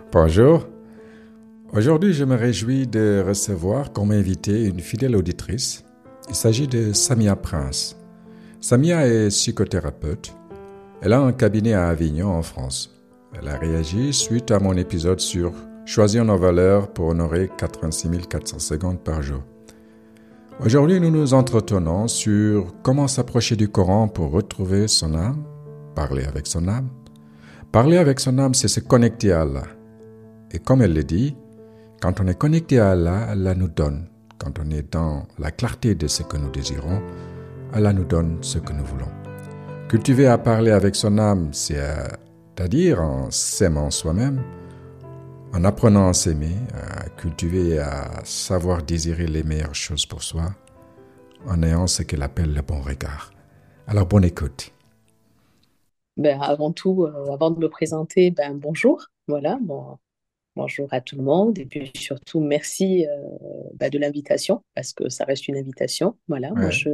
Bonjour. Aujourd'hui, je me réjouis de recevoir comme invitée une fidèle auditrice. Il s'agit de Samia Prince. Samia est psychothérapeute. Elle a un cabinet à Avignon, en France. Elle a réagi suite à mon épisode sur Choisir nos valeurs pour honorer 86 400 secondes par jour. Aujourd'hui, nous nous entretenons sur comment s'approcher du Coran pour retrouver son âme, parler avec son âme. Parler avec son âme, c'est se connecter à Allah. Et comme elle le dit, quand on est connecté à Allah, Allah nous donne. Quand on est dans la clarté de ce que nous désirons, Allah nous donne ce que nous voulons. Cultiver à parler avec son âme, c'est-à-dire en s'aimant soi-même, en apprenant à s'aimer, à cultiver et à savoir désirer les meilleures choses pour soi, en ayant ce qu'elle appelle le bon regard. Alors, bonne écoute. Avant tout, avant de me présenter, bonjour. Voilà, bonjour à tout le monde. Et puis surtout, merci de l'invitation, parce que ça reste une invitation. Voilà, moi, Ouais.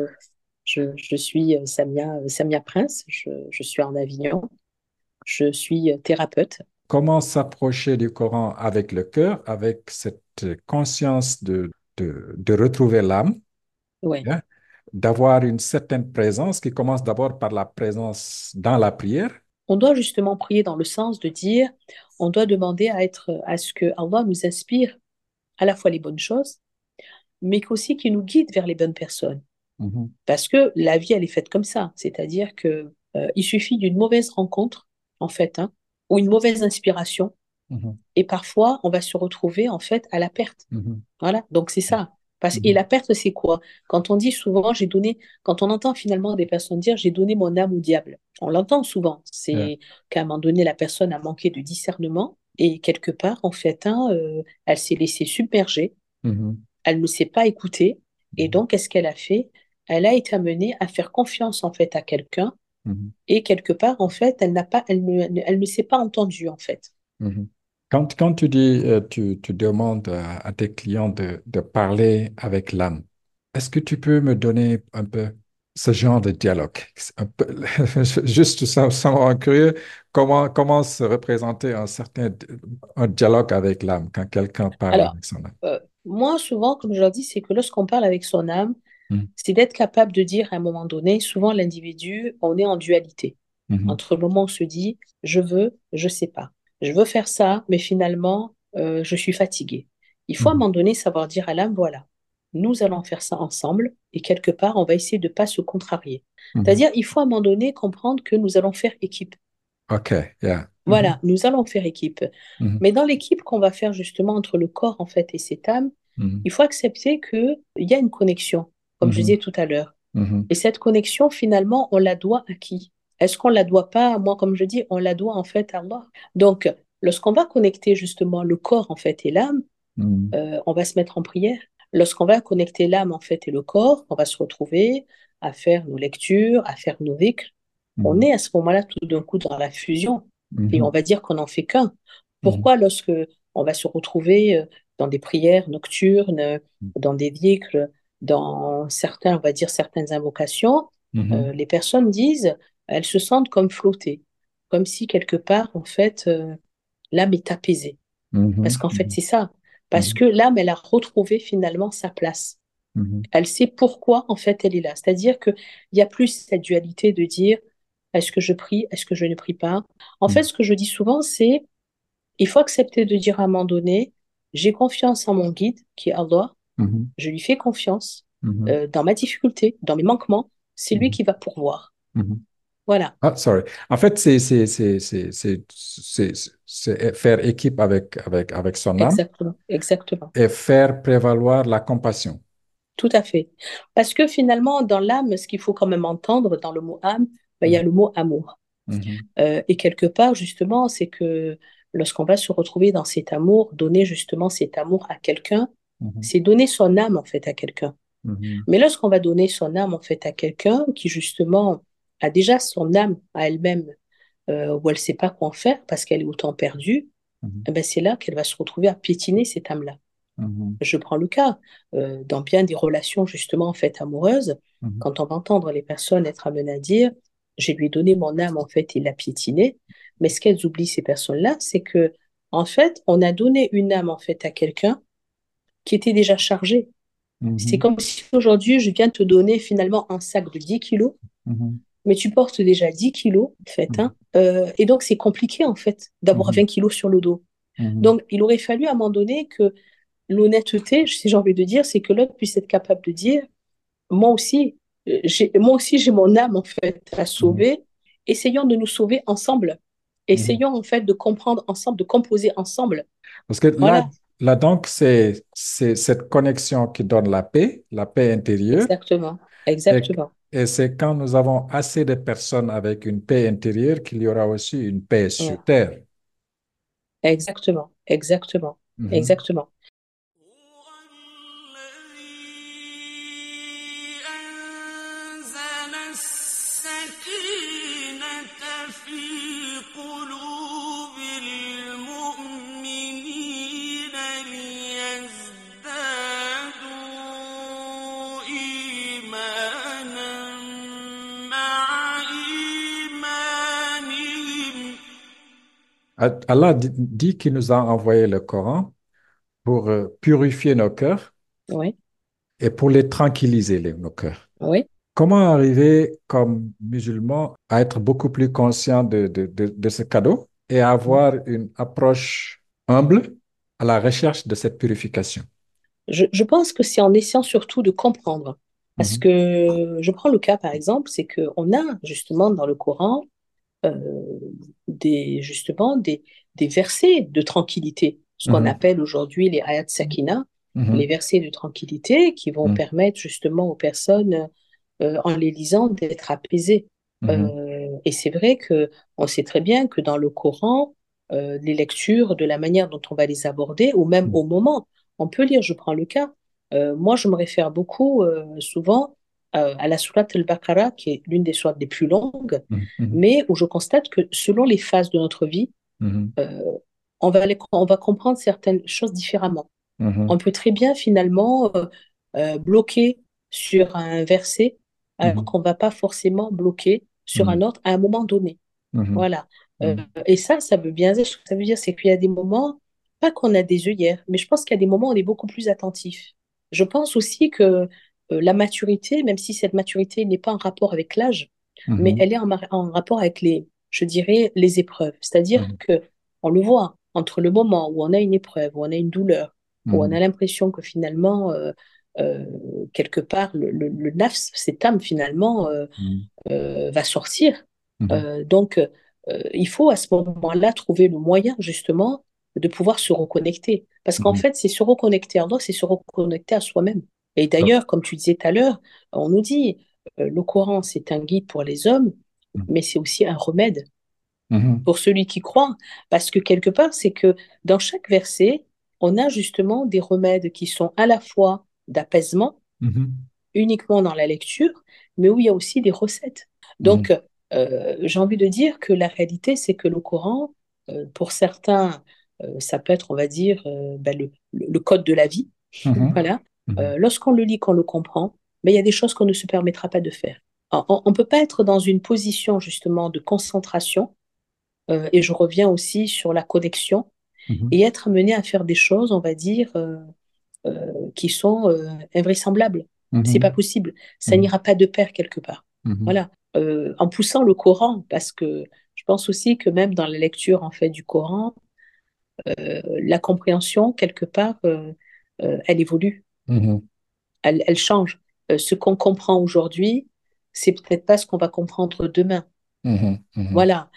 je suis Samia Prince. Je suis en Avignon. Je suis thérapeute. Comment s'approcher du Coran avec le cœur, avec cette conscience de retrouver l'âme, Ouais. hein, d'avoir une certaine présence qui commence d'abord par la présence dans la prière. On doit justement prier dans le sens de dire, on doit demander à ce que Allah nous inspire à la fois les bonnes choses, mais qu'aussi qu'il nous guide vers les bonnes personnes. Mhm, Parce que la vie, elle est faite comme ça. C'est-à-dire que il suffit d'une mauvaise rencontre, en fait, hein, ou une mauvaise inspiration, mhm, et parfois, on va se retrouver, en fait, à la perte. mhm, Voilà, donc c'est ça. Et mhm. la perte, c'est quoi? Quand on dit souvent, quand on entend finalement des personnes dire, j'ai donné mon âme au diable, on l'entend souvent. Yeah. C'est qu'à un moment donné, la personne a manqué de discernement, et quelque part, en fait, elle s'est laissée submerger, Mhm, elle ne s'est pas écoutée. Et mhm, donc, qu'est-ce qu'elle a fait? Elle a été amenée à faire confiance, en fait, à quelqu'un. mhm, Et quelque part, en fait, elle ne s'est pas entendue, en fait. mhm. Quand tu dis, tu demandes à tes clients de parler avec l'âme, est-ce que tu peux me donner un peu ce genre de dialogue? Un peu, juste sans curieux, comment se représenter un dialogue avec l'âme quand quelqu'un parle Alors, avec son âme? moi, souvent, comme je leur dis, c'est que lorsqu'on parle avec son âme, Mhm, c'est d'être capable de dire à un moment donné, souvent l'individu, on est en dualité. mhm, Entre le moment où on se dit, je veux, je sais pas. Je veux faire ça, mais finalement, je suis fatigué. Il faut à un mhm, moment donné savoir dire à l'âme, voilà, nous allons faire ça ensemble et quelque part, on va essayer de ne pas se contrarier. mhm. C'est-à-dire, il faut à un moment donné comprendre que nous allons faire équipe. OK, yeah. Voilà, Mhm, nous allons faire équipe. mhm, Mais dans l'équipe qu'on va faire justement entre le corps en fait et cette âme, mhm, il faut accepter qu'il y a une connexion, comme je mhm, disais tout à l'heure. mhm, Et cette connexion, finalement, on la doit à qui? Est-ce qu'on la doit pas, moi, comme je dis, on la doit en fait à Allah. Donc, lorsqu'on va connecter justement le corps en fait et l'âme, mhm, on va se mettre en prière. Lorsqu'on va connecter l'âme en fait et le corps, on va se retrouver à faire nos lectures, à faire nos dhikrs. On mhm, est à ce moment-là tout d'un coup dans la fusion et on mhm, va dire qu'on n'en fait qu'un. mhm, Pourquoi lorsque on va se retrouver dans des prières nocturnes, dans des dhikrs, dans certains, on va dire certaines invocations, mhm, les personnes disent, elles se sentent comme flottées, comme si quelque part, en fait, l'âme est apaisée. Parce mhm, qu'en fait, mhm, c'est ça. Parce mhm, que l'âme, elle a retrouvé finalement sa place. mhm, Elle sait pourquoi, en fait, elle est là. C'est-à-dire qu'il y a plus cette dualité de dire, est-ce que je prie, est-ce que je ne prie pas? En fait, mhm, ce que je dis souvent, c'est, il faut accepter de dire à un moment donné, j'ai confiance en mon guide, qui est Allah, mhm, je lui fais confiance mhm, dans ma difficulté, dans mes manquements, c'est lui mhm, qui va pourvoir. mhm. Voilà, Ah, sorry. En fait, c'est faire équipe avec son âme exactement, exactement, et faire prévaloir la compassion. tout à fait. Parce que finalement, dans l'âme, ce qu'il faut quand même entendre dans le mot âme, il y Mhm, a le mot amour. mhm, Et quelque part, justement, c'est que lorsqu'on va se retrouver dans cet amour, donner justement cet amour à quelqu'un, mhm, c'est donner son âme en fait à quelqu'un. mhm, Mais lorsqu'on va donner son âme en fait à quelqu'un qui justement a déjà son âme à elle-même, où elle ne sait pas quoi en faire parce qu'elle est autant perdue, mhm, eh ben c'est là qu'elle va se retrouver à piétiner cette âme-là. mhm, Je prends le cas dans bien des relations justement en fait amoureuses, mhm, quand on va entendre les personnes être amenées à dire, je lui ai donné mon âme en fait et l'a piétinée, mais ce qu'elles oublient ces personnes-là, c'est que En fait, on a donné une âme en fait à quelqu'un qui était déjà chargé. C'est Mhm, comme si aujourd'hui, je viens te donner finalement un sac de 10 kilos, mhm, mais tu portes déjà 10 kilos, en fait, mhm, hein. Et donc, c'est compliqué, en fait, d'avoir mhm, 20 kilos sur le dos. mhm. Donc, il aurait fallu à un moment donné que l'honnêteté, si j'ai envie de dire, c'est que l'autre puisse être capable de dire, moi aussi, j'ai mon âme, en fait, à Mhm, sauver. Essayons de nous sauver ensemble. mhm. Essayons, en fait, de comprendre ensemble, de composer ensemble. Parce que là, Voilà, là donc, c'est cette connexion qui donne la paix intérieure. exactement, Et, exactement. et c'est quand nous avons assez de personnes avec une paix intérieure qu'il y aura aussi une paix Ouais, sur terre. exactement, exactement, Mhm. exactement. هو الذي أنزل السكينة في قلوب المؤمنين ليزدادوا إيمانا مع إيمانهم. Allah dit qu'il nous a envoyé le Coran pour purifier nos cœurs Oui, et pour les tranquilliser, nos cœurs. oui. Comment arriver comme musulman à être beaucoup plus conscient de ce cadeau et à avoir une approche humble à la recherche de cette purification? Je pense que c'est en essayant surtout de comprendre. Parce Mhm, que je prends le cas, par exemple, c'est qu'on a justement dans le Coran euh, justement des versets de tranquillité, ce qu'on mhm, appelle aujourd'hui les ayat sakina, les mhm, versets de tranquillité qui vont mhm, permettre justement aux personnes, en les lisant, d'être apaisées. mhm, Et c'est vrai que on sait très bien que dans le Coran, les lectures, de la manière dont on va les aborder, ou même mhm, au moment, on peut lire, je prends le cas, moi je me réfère beaucoup, souvent, à la sourate Al-Baqarah, qui est l'une des sourates les plus longues, mhm, mhm, mais où je constate que selon les phases de notre vie, mhm, euh, on va comprendre certaines choses différemment. On mhm, peut très bien finalement bloquer sur un verset alors mhm, qu'on ne va pas forcément bloquer sur un mhm, autre à un moment donné. mhm, Voilà. Euh, mhm, et ça veut bien dire, ce que ça veut dire, c'est qu'il y a des moments, pas qu'on a des œillères, mais je pense qu'il y a des moments où on est beaucoup plus attentif. Je pense aussi que la maturité, même si cette maturité n'est pas en rapport avec l'âge, mais mhm, elle est en rapport avec je dirais, les épreuves. C'est-à-dire mhm, que on le voit entre le moment où on a une épreuve, où on a une douleur, où on mhm, a l'impression que finalement, euh, quelque part, le nafs, cette âme finalement, mhm, va sortir. mhm, Donc, il faut à ce moment-là trouver le moyen justement de pouvoir se reconnecter. Parce qu'en mhm. fait, c'est se reconnecter à Allah, c'est se reconnecter à soi-même. Et d'ailleurs, comme tu disais tout à l'heure, on nous dit, le Coran, c'est un guide pour les hommes, mais c'est aussi un remède Mhm, pour celui qui croit. Parce que quelque part, c'est que dans chaque verset, on a justement des remèdes qui sont à la fois d'apaisement, mhm, uniquement dans la lecture, mais où il y a aussi des recettes. mhm, Donc, j'ai envie de dire que la réalité, c'est que le Coran, pour certains, ça peut être, on va dire, ben, le code de la vie. mhm, Voilà. mhm, Lorsqu'on le lit, qu'on le comprend, mais il y a des choses qu'on ne se permettra pas de faire. On ne peut pas être dans une position justement de concentration, et je reviens aussi sur la connexion, mhm, et être amené à faire des choses, on va dire, qui sont invraisemblables. C'est pas mhm, possible. Ça mhm, n'ira pas de pair quelque part. mhm, Voilà. En poussant le Coran, parce que je pense aussi que même dans la lecture en fait du Coran, la compréhension quelque part, elle évolue, mhm, elle change. Ce qu'on comprend aujourd'hui, c'est peut-être pas ce qu'on va comprendre demain. mhm, mhm, Voilà.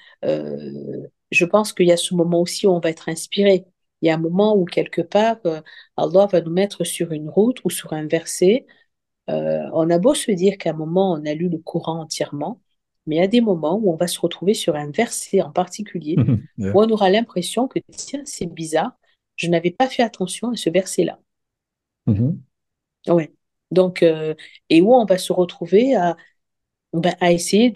Je pense qu'il y a ce moment aussi où on va être inspiré. Il y a un moment où quelque part, Allah va nous mettre sur une route ou sur un verset. On a beau se dire qu'à un moment, on a lu le Coran entièrement, mais il y a des moments où on va se retrouver sur un verset en particulier, mhm. Yeah. où on aura l'impression que, tiens, c'est bizarre, je n'avais pas fait attention à ce verset-là. Mhm. Ouais. Donc, et où on va se retrouver ben, à essayer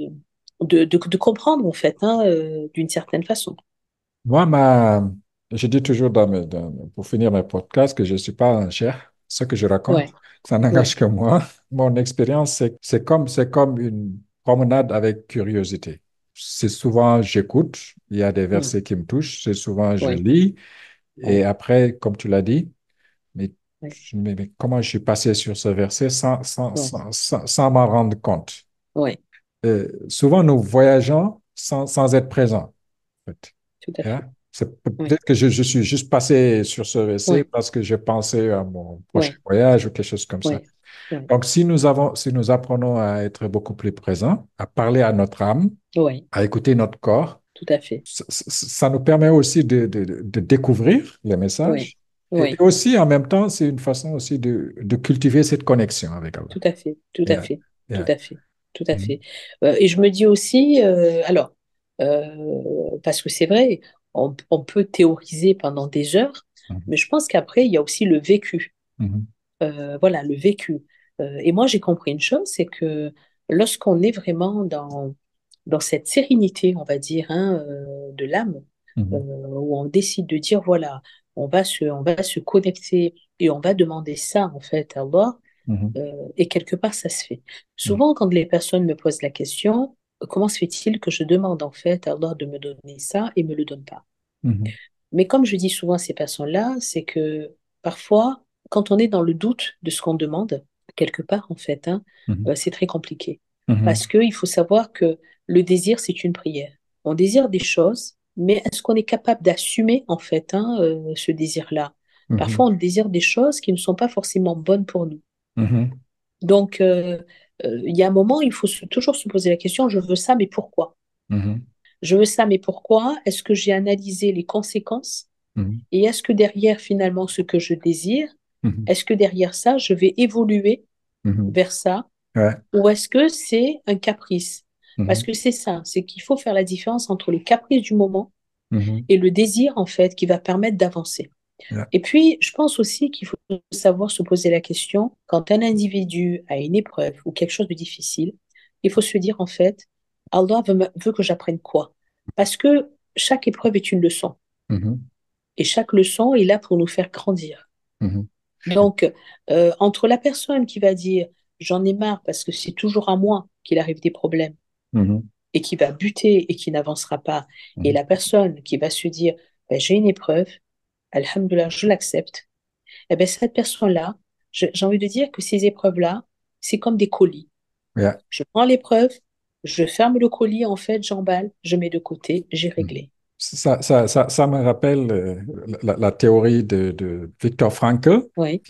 de comprendre, en fait, hein, d'une certaine façon. Moi, je dis toujours pour finir mes podcasts que je ne suis pas un chef. Ce que je raconte, Ouais, ça n'engage ouais, que moi. Mon expérience, c'est comme une promenade avec curiosité. c'est souvent j'écoute, il y a des Mm. versets qui me touchent, c'est souvent je Oui, lis, et oui, après, comme tu l'as dit, mais, oui, mais comment je suis passé sur ce verset oui, sans m'en rendre compte. oui, Souvent, nous voyageons sans être présents. En fait. tout à Hein? fait. C'est Oui, peut-être que je suis juste passé sur ce verset oui, parce que j'ai pensé à mon prochain oui, voyage ou quelque chose comme ça. oui, oui, Donc, si nous apprenons à être beaucoup plus présents, à parler à notre âme, oui, à écouter notre corps, tout à fait. ça nous permet aussi de découvrir les Oui, messages. Et oui, aussi, en même temps, c'est une façon aussi de cultiver cette connexion avec Allah. tout à fait, tout à Yeah, fait, tout yeah. à fait, tout à Mhm, fait. Et je me dis aussi, parce que c'est vrai, on peut théoriser pendant des heures, mhm, mais je pense qu'après, il y a aussi le vécu. mhm, Voilà, le vécu. Et moi, j'ai compris une chose, c'est que lorsqu'on est vraiment dans cette sérénité, on va dire, hein, de l'âme, mhm, où on décide de dire, voilà, on va se connecter et on va demander ça, en fait, à Allah, mhm, et quelque part, ça se fait. mhm, Souvent, quand les personnes me posent la question, comment se fait-il que je demande, en fait, à Allah de me donner ça et me le donne pas? mhm, Mais comme je dis souvent à ces personnes-là, c'est que parfois, quand on est dans le doute de ce qu'on demande, quelque part, en fait, hein, mhm, c'est très compliqué. mhm, Parce qu'il faut savoir que le désir, c'est une prière. On désire des choses, mais est-ce qu'on est capable d'assumer, en fait, hein, ce désir-là? mhm, Parfois, on désire des choses qui ne sont pas forcément bonnes pour nous. mhm, Donc, il y a un moment, il faut toujours se poser la question, je veux ça, mais pourquoi? mhm, Je veux ça, mais pourquoi? Est-ce que j'ai analysé les conséquences? mhm, Et est-ce que derrière finalement ce que je désire, mhm, est-ce que derrière ça, je vais évoluer mhm. vers ça Ouais. ou est-ce que c'est un caprice? Parce Mhm, que c'est ça, c'est qu'il faut faire la différence entre le caprice du moment mhm, et le désir en fait qui va permettre d'avancer. yeah, Et puis, je pense aussi qu'il faut savoir se poser la question, quand un individu a une épreuve ou quelque chose de difficile, il faut se dire en fait, Allah veut que j'apprenne quoi? Parce que chaque épreuve est une leçon mhm, et chaque leçon est là pour nous faire grandir. mhm, Donc, entre la personne qui va dire j'en ai marre parce que c'est toujours à moi qu'il arrive des problèmes mhm, et qui va buter et qui n'avancera pas, et mhm. la personne qui va se dire ben, j'ai une épreuve, Alhamdoulilah, je l'accepte, et ben, cette personne-là, j'ai envie de dire que ces épreuves-là, c'est comme des colis. Yeah. Je prends l'épreuve, je ferme le colis, en fait, j'emballe, je mets de côté, j'ai réglé. Ça me rappelle la théorie de Viktor Frankl, Oui,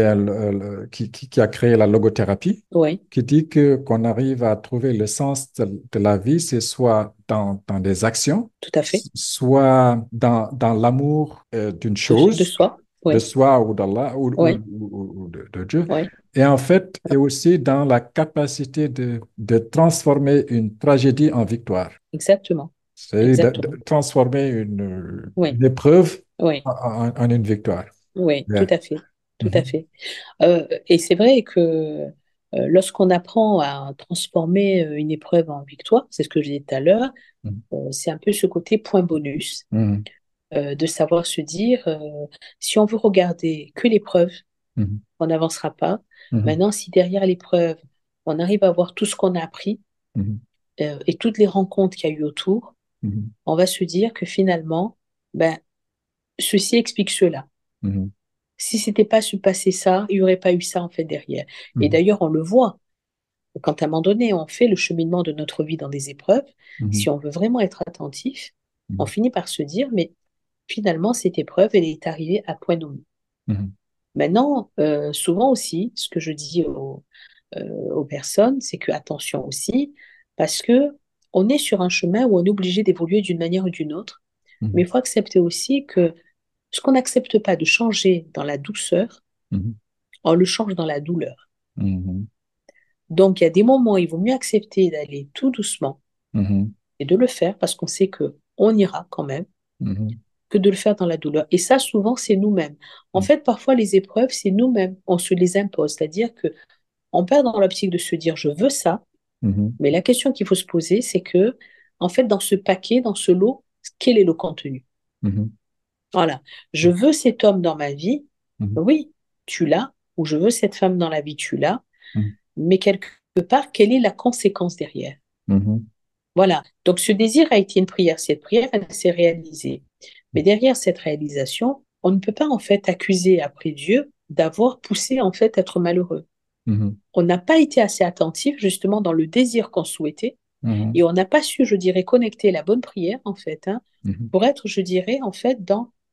qui a créé la logothérapie, oui, qui dit que qu'on arrive à trouver le sens de la vie, c'est soit dans des actions, tout à fait. soit dans l'amour d'une De chose, soi, de oui, soi ou d'Allah oui, ou de Dieu, oui, et en fait, et aussi dans la capacité de transformer une tragédie en victoire. exactement, C'est exactement. de transformer Oui, une épreuve oui. en une victoire. Oui, tout Yeah. à fait, tout à Mhm. fait. Et c'est vrai que lorsqu'on apprend à transformer une épreuve en victoire, c'est ce que j'ai dit tout à l'heure, Mhm. c'est un peu ce côté point bonus, Mhm. de savoir se dire, si on veut regarder que l'épreuve, Mhm. on n'avancera pas. Mhm. Maintenant, si derrière l'épreuve, on arrive à voir tout ce qu'on a appris Mhm. et toutes les rencontres qu'il y a eu autour, Mhm. on va se dire que finalement, ben, ceci explique cela. Mhm. Si c'était pas su passer ça, il n'y aurait pas eu ça en fait derrière. Et Mhm. d'ailleurs, on le voit. Quand à un moment donné, on fait le cheminement de notre vie dans des épreuves, Mhm. si on veut vraiment être attentif, on Mhm. finit par se dire, mais finalement, cette épreuve, elle est arrivée à point nommé. Mhm. Maintenant, souvent aussi, ce que je dis aux personnes, c'est que attention aussi, parce que on est sur un chemin où on est obligé d'évoluer d'une manière ou d'une autre, mais Mhm. il faut accepter aussi que ce qu'on n'accepte pas de changer dans la douceur, Mhm. on le change dans la douleur. Mhm. Donc, il y a des moments où il vaut mieux accepter d'aller tout doucement Mhm. et de le faire parce qu'on sait que on ira quand même, Mhm. que de le faire dans la douleur. Et ça, souvent, c'est nous-mêmes. En fait, parfois, les épreuves, c'est nous-mêmes. On se les impose. C'est-à-dire que on perd dans l'optique de se dire, je veux ça. Mhm. Mais la question qu'il faut se poser, c'est que, en fait, dans ce paquet, dans ce lot, quel est le contenu? Mhm. Voilà. Je veux cet homme dans ma vie. Mhm. Oui, tu l'as. Ou je veux cette femme dans la vie, tu l'as. Mhm. Mais quelque part, quelle est la conséquence derrière? Mhm. Voilà. Donc, ce désir a été une prière. Cette prière, elle s'est réalisée. Mais derrière cette réalisation, on ne peut pas, en fait, accuser après Dieu d'avoir poussé, en fait, à être malheureux. Mhm. On n'a pas été assez attentif, justement, dans le désir qu'on souhaitait. Mhm. Et on n'a pas su, je dirais, connecter la bonne prière, en fait, hein, Mhm. pour être, je dirais, en fait,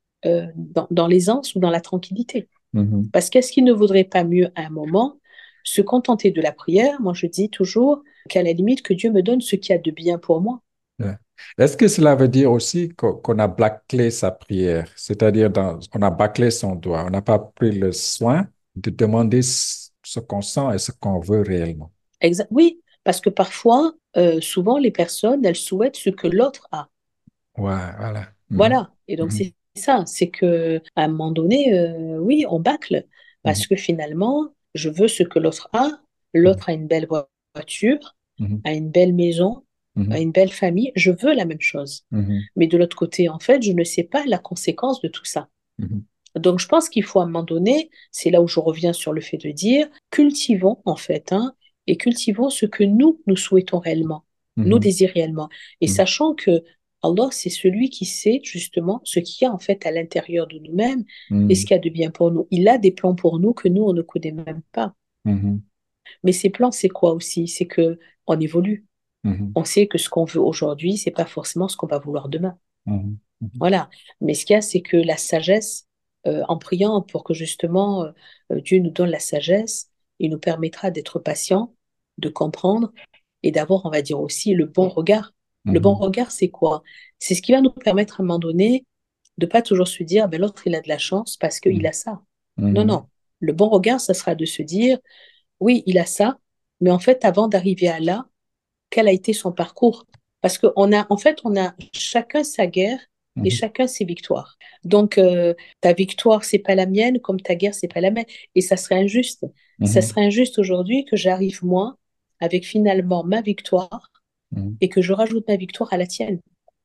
dans l'aisance ou dans la tranquillité. Mhm. Parce qu'est-ce qu'il ne vaudrait pas mieux, à un moment, se contenter de la prière? Moi, je dis toujours qu'à la limite, que Dieu me donne ce qu'il y a de bien pour moi. Ouais. Est-ce que cela veut dire aussi qu'on a bâclé sa prière? C'est-à-dire, on a bâclé son doigt. On n'a pas pris le soin de demander ce qu'on sent et ce qu'on veut réellement. Oui, parce que parfois, souvent, les personnes, elles souhaitent ce que l'autre a. Ouais, voilà. Mhm. Voilà. Et donc, Mhm. c'est ça. C'est que à un moment donné, oui, on bâcle. Mhm. Parce que finalement, je veux ce que l'autre a. L'autre a une belle voiture, Mhm. a une belle maison, a Mhm. une belle famille. Je veux la même chose. Mhm. Mais de l'autre côté, en fait, je ne sais pas la conséquence de tout ça. Mhm. Donc, je pense qu'il faut à un moment donné, c'est là où je reviens sur le fait de dire, cultivons en fait, hein, et cultivons ce que nous souhaitons réellement, nous Mhm. désirons réellement. Et Mhm. sachant que Allah, c'est celui qui sait justement ce qu'il y a en fait à l'intérieur de nous-mêmes et ce Mhm. qu'il y a de bien pour nous. Il a des plans pour nous que nous, on ne connaît même pas. Mhm. Mais ces plans, c'est quoi aussi? C'est que on évolue. Mhm. On sait que ce qu'on veut aujourd'hui, c'est pas forcément ce qu'on va vouloir demain. Mhm. Mhm. Voilà. Mais ce qu'il y a, c'est que la sagesse, en priant pour que justement Dieu nous donne la sagesse, il nous permettra d'être patients, de comprendre et d'avoir, on va dire aussi, le bon regard. Le bon Mhm. regard, c'est quoi? C'est ce qui va nous permettre à un moment donné de pas toujours se dire, ben, l'autre, il a de la chance parce qu'il a ça. Non, Mhm. non. Le bon regard, ça sera de se dire, oui, il a ça, mais en fait, avant d'arriver à là, quel a été son parcours. Parce qu'en fait, on a chacun sa guerre et Mhm. chacun ses victoires. Donc, ta victoire, c'est pas la mienne, comme ta guerre, c'est pas la mienne. Et ça serait injuste. Ça Mhm. serait injuste aujourd'hui que j'arrive, moi, avec finalement ma victoire Mhm. et que je rajoute ma victoire à la tienne.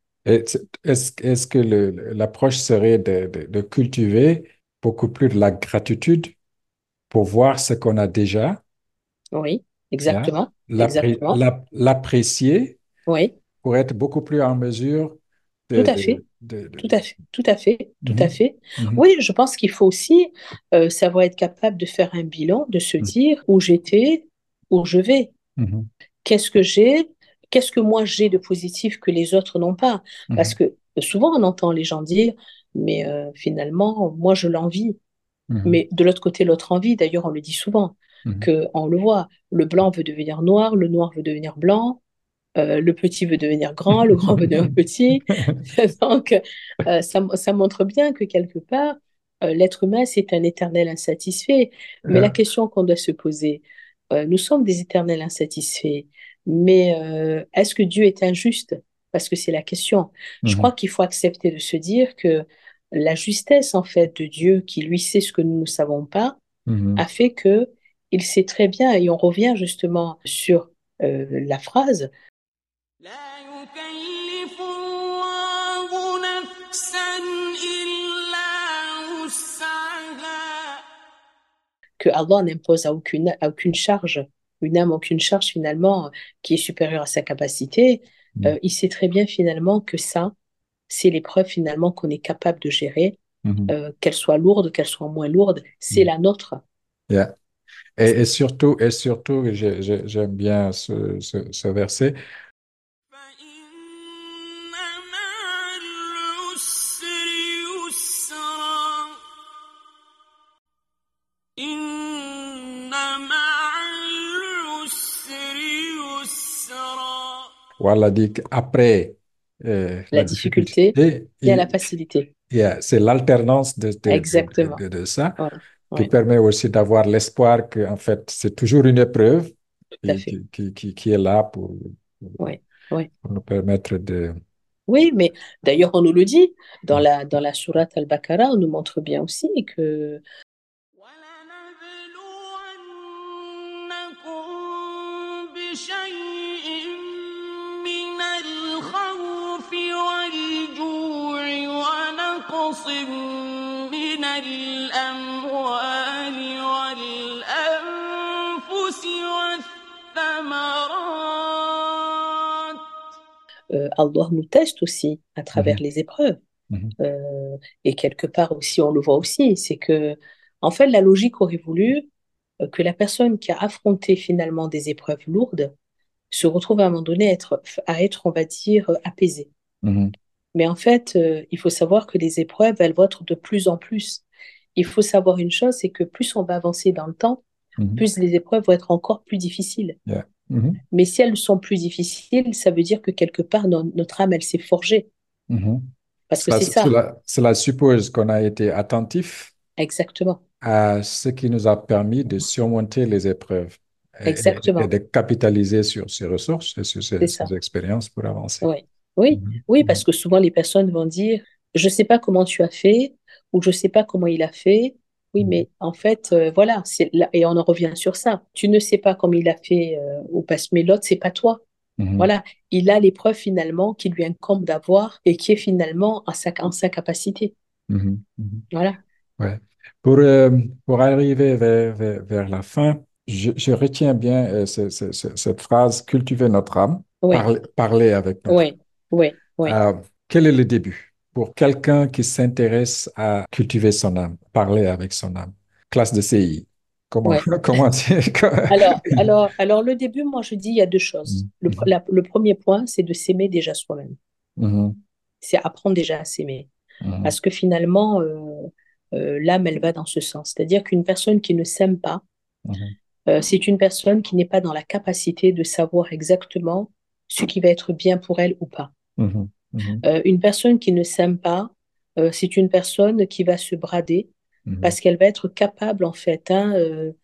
Est-ce que l'approche serait de cultiver beaucoup plus de la gratitude pour voir ce qu'on a déjà, Oui, hein, exactement. Exactement. l'apprécier Oui, pour être beaucoup plus en mesure tout à fait. Tout à fait, tout à fait, tout à Mhm. fait. Mhm. Oui, je pense qu'il faut aussi savoir être capable de faire un bilan, de se dire où j'étais, où je vais. Mhm. Qu'est-ce que j'ai, qu'est-ce que moi j'ai de positif que les autres n'ont pas? Parce Mhm. que souvent on entend les gens dire, mais finalement, moi je l'envie. Mhm. Mais de l'autre côté, l'autre envie, d'ailleurs on le dit souvent, Mhm. que on le voit, le blanc veut devenir noir, le noir veut devenir blanc, le petit veut devenir grand, le grand veut devenir petit. Donc ça montre bien que quelque part, l'être humain, c'est un éternel insatisfait. Mais la Yeah. question qu'on doit se poser, nous sommes des éternels insatisfaits, mais est-ce que Dieu est injuste? Parce que c'est la question. Je Mhm. crois qu'il faut accepter de se dire que la justesse, en fait, de Dieu, qui lui sait ce que nous ne savons pas, Mhm. a fait que il sait très bien, et on revient justement sur la phrase, لا يكلف الله نفسا إلا وسعها que Allah n'impose à aucune charge, une âme, aucune charge finalement qui est supérieure à sa capacité. Il sait très bien finalement que ça, c'est l'épreuve finalement qu'on est capable de gérer, Mhm. qu'elle soit lourde, qu'elle soit moins lourde, c'est Mhm. la nôtre. Yeah. Et surtout, j'aime bien ce verset. فإن مع العسر يسرا إن مع العسر يسرا Voilà, dit qu'après La la difficulté, difficulté, il y a la facilité. c'est l'alternance Exactement. de ça Voilà. qui Oui, permet aussi d'avoir l'espoir que, en fait, c'est toujours une épreuve tout à fait. qui est là Oui, oui. pour nous permettre de... Oui, mais d'ailleurs, on nous le dit dans la sourate Al-Baqarah, on nous montre bien aussi que ولنبلونكم بشيء من الخوف والجوع ونقص من الأموال والأنفس والثمرات Allah nous teste aussi à travers Mhm, les épreuves. mhm, Et quelque part aussi, on le voit aussi, c'est que, en fait, la logique aurait voulu que la personne qui a affronté finalement des épreuves lourdes se retrouve à un moment donné à être, on va dire, apaisée. mhm. Mais en fait, il faut savoir que les épreuves, elles vont être de plus en plus. Il faut savoir une chose, c'est que plus on va avancer dans le temps, Mhm. plus les épreuves vont être encore plus difficiles. Yeah. Mhm, Mais si elles sont plus difficiles, ça veut dire que quelque part, notre âme, elle s'est forgée. mhm. Parce que c'est ça, Cela suppose qu'on a été attentif exactement. à ce qui nous a permis de surmonter les épreuves et Exactement. de capitaliser sur ces ressources et sur C'est ces ça. expériences pour avancer. Oui, oui, Mhm, oui, mhm, parce que souvent les personnes vont dire, je ne sais pas comment tu as fait, ou je ne sais pas comment il a fait. Oui, mhm, mais en fait, voilà, c'est là, et on en revient sur ça. Tu ne sais pas comment il a fait, ou parce mais l'autre, c'est pas toi. mhm, Voilà, il a l'épreuve finalement qui lui incombe d'avoir et qui est finalement en sa capacité. mhm, mhm. Voilà. Ouais. Pour, pour arriver vers la fin, je retiens bien cette phrase, cultiver notre âme, Oui, parler avec notre oui, oui, oui. âme. Quel est le début pour quelqu'un qui s'intéresse à cultiver son âme, parler avec son âme? Classe de CI. Comment, Ouais. comment Alors, le début, moi, je dis, il y a deux choses. Mhm, Le premier point, c'est de s'aimer déjà soi-même. mhm, C'est apprendre déjà à s'aimer. mhm, Parce que finalement, l'âme, elle va dans ce sens. C'est-à-dire qu'une personne qui ne s'aime pas, mhm, c'est une personne qui n'est pas dans la capacité de savoir exactement ce qui va être bien pour elle ou pas. mhm, mhm, Une personne qui ne s'aime pas, c'est une personne qui va se brader mhm, parce qu'elle va être capable, en fait, hein,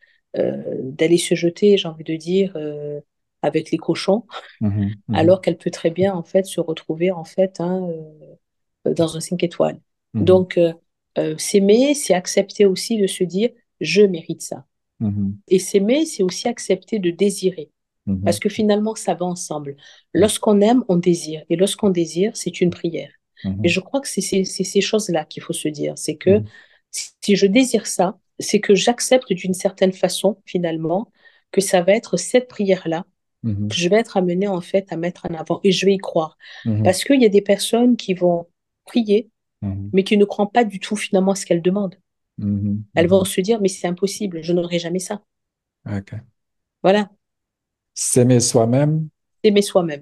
d'aller se jeter, j'ai envie de dire, avec les cochons, mhm, alors mhm, qu'elle peut très bien, en fait, se retrouver, en fait, hein, dans un 5 étoiles. mhm, Donc, s'aimer, c'est accepter aussi de se dire, je mérite ça. mhm, Et s'aimer, c'est aussi accepter de désirer. mhm, Parce que finalement, ça va ensemble. mhm, Lorsqu'on aime, on désire. Et lorsqu'on désire, c'est une prière. Et mhm, je crois que c'est ces choses-là qu'il faut se dire. C'est que mhm, si je désire ça, c'est que j'accepte d'une certaine façon, finalement, que ça va être cette prière-là que mhm, je vais être amenée, en fait, à mettre en avant. Et je vais y croire. mhm, Parce qu'il y a des personnes qui vont prier, mhm, mais qui ne croient pas du tout, finalement, à ce qu'elles demandent. mhm, Elles vont mhm. se dire, mais c'est impossible, je n'aurai jamais ça. OK. Voilà, S'aimer soi-même, s'aimer soi-même.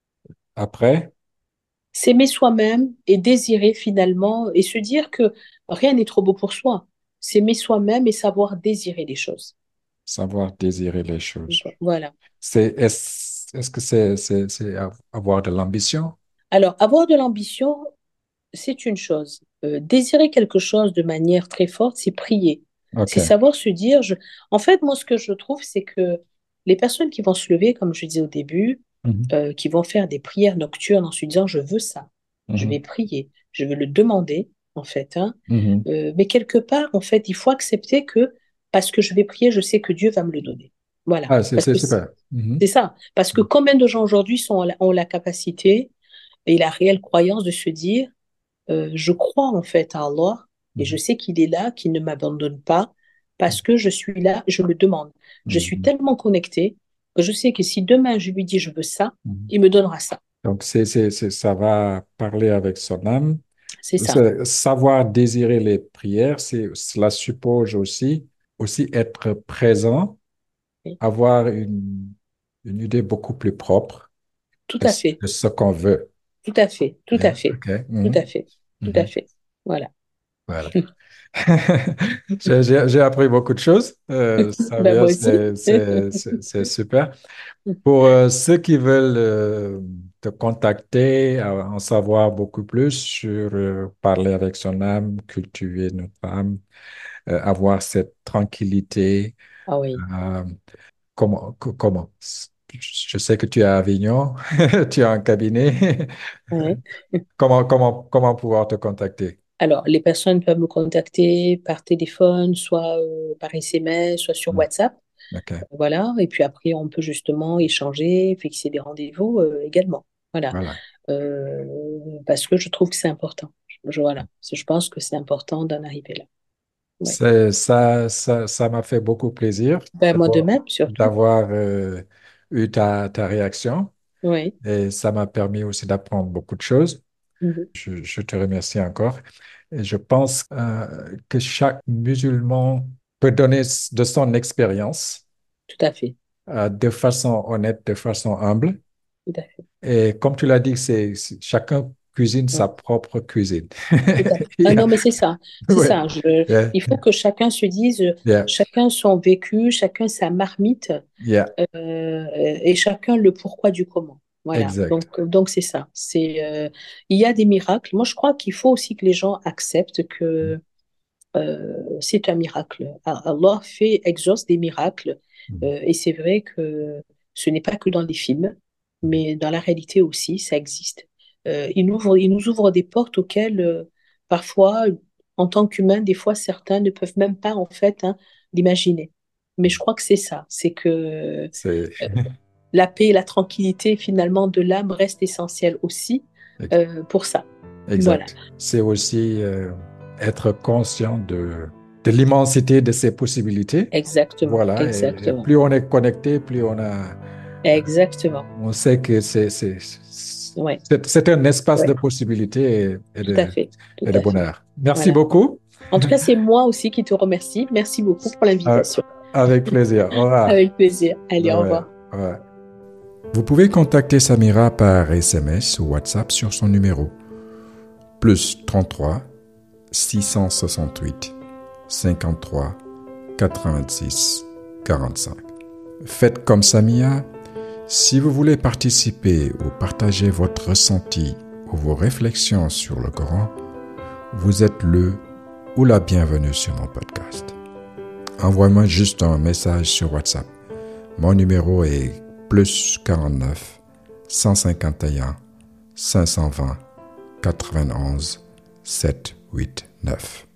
après, S'aimer soi-même et désirer finalement et se dire que rien n'est trop beau pour soi. S'aimer soi-même et savoir désirer les choses. savoir désirer les choses. Voilà. Est-ce que c'est avoir de l'ambition? Alors, avoir de l'ambition, c'est une chose. Désirer quelque chose de manière très forte, c'est prier. C'est OK. savoir se dire, en fait, moi, ce que je trouve, c'est que les personnes qui vont se lever, comme je disais au début, Mhm, qui vont faire des prières nocturnes en se disant, je veux ça, je vais mhm, prier, je vais le demander, en fait, hein. mhm. Mais quelque part, en fait, il faut accepter que parce que je vais prier, je sais que Dieu va me le donner. Voilà. Ah, Parce c'est que super. Mhm, c'est ça. Parce que combien de gens aujourd'hui ont la capacité et la réelle croyance de se dire, je crois en fait à Allah et je mhm, sais qu'il est là, qu'il ne m'abandonne pas parce que je suis là, je le demande. Je suis mhm, tellement connectée que je sais que si demain je lui dis je veux ça, mhm. il me donnera ça. Donc, ça va parler avec son âme. C'est ça. Savoir désirer les prières, cela suppose aussi être présent, Oui. avoir une idée beaucoup plus propre Tout à fait. de ce qu'on veut. Tout à fait. Tout à Yeah, fait. OK. Tout à Mhm, fait. Tout à mhm. fait. Voilà. Voilà. J'ai appris beaucoup de choses. Ça Ben vient, moi aussi. c'est super. Pour ceux qui veulent te contacter, en savoir beaucoup plus sur parler avec son âme, cultiver notre âme, avoir cette tranquillité, Ah oui. euh, comment? Je sais que tu es à Avignon, tu as un cabinet. Ouais. Comment pouvoir te contacter? Alors, les personnes peuvent me contacter par téléphone, soit par SMS, soit sur Hmm, WhatsApp. OK, Voilà. Et puis après, on peut justement échanger, fixer des rendez-vous également. Voilà. voilà. Euh, Parce que je trouve que c'est important. Voilà. Je pense que c'est important d'en arriver là. Ouais. Ça m'a fait beaucoup plaisir Ben, moi de même, surtout. d'avoir eu ta réaction. Oui. et ça m'a permis aussi d'apprendre beaucoup de choses. Mhm. Je te remercie encore. Et je pense que chaque musulman peut donner de son expérience Tout à fait. de façon honnête, de façon humble. Tout à fait. Et comme tu l'as dit, chacun cuisine sa Mm. propre cuisine. Tout à fait. Il Ah y a- non, mais c'est ça. C'est ouais, ça. yeah, Il faut que chacun se dise, yeah, chacun son vécu, chacun sa marmite, yeah, et chacun le pourquoi du comment. Voilà. exact. Donc c'est ça. Il y a des miracles. Moi, je crois qu'il faut aussi que les gens acceptent que c'est un miracle. Allah exauce des miracles. Mhm. Et c'est vrai que ce n'est pas que dans les films, mais dans la réalité aussi, ça existe. Il nous ouvre des portes auxquelles, parfois, en tant qu'humain, des fois, certains ne peuvent même pas, en fait, hein, l'imaginer. Mais je crois que c'est ça. C'est que C'est la paix et la tranquillité, finalement, de l'âme restent essentielles aussi pour ça. Voilà. exact. C'est aussi être conscient de l'immensité de ses possibilités. Exactement. Voilà, et Exactement. plus on est connecté, Exactement. on sait que Ouais. c'est un espace de Ouais. possibilités Tout à fait. Tout et de à fait. bonheur. Merci Voilà. beaucoup. En tout cas, c'est moi aussi qui te remercie. Merci beaucoup pour Euh, l'invitation. Avec plaisir. Au revoir. Avec plaisir. Allez, au Ouais, revoir. ouais. Vous pouvez contacter Samira par SMS ou WhatsApp sur son numéro +33 668 53 86 45. Faites comme Samia. Si vous voulez participer ou partager votre ressenti ou vos réflexions sur le Coran, vous êtes le ou la bienvenue sur mon podcast. Envoie-moi juste un message sur WhatsApp. Mon numéro est +49 151 520 91 789.